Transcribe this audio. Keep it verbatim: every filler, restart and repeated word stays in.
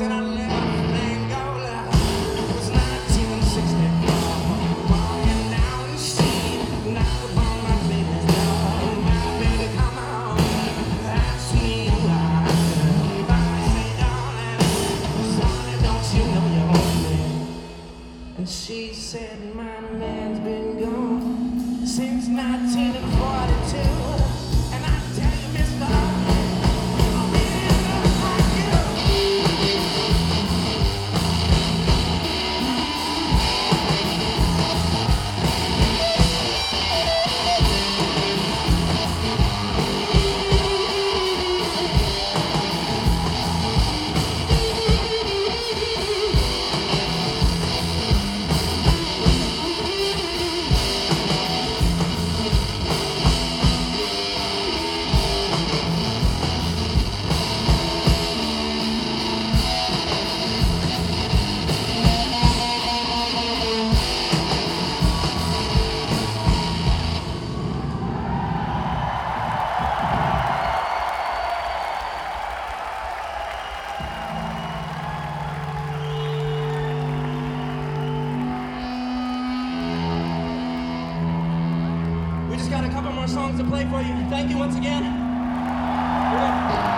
said I left Angola. It was nineteen sixty-four. Walking down the street, knocked upon my baby's door. My baby, come on, ask me why. I say, darling, sonny, don't you know your name? And she said, my man's been gone since nineteen forty-two. And I tell you, mister, we just got a couple more songs to play for you. Thank you once again. We're gonna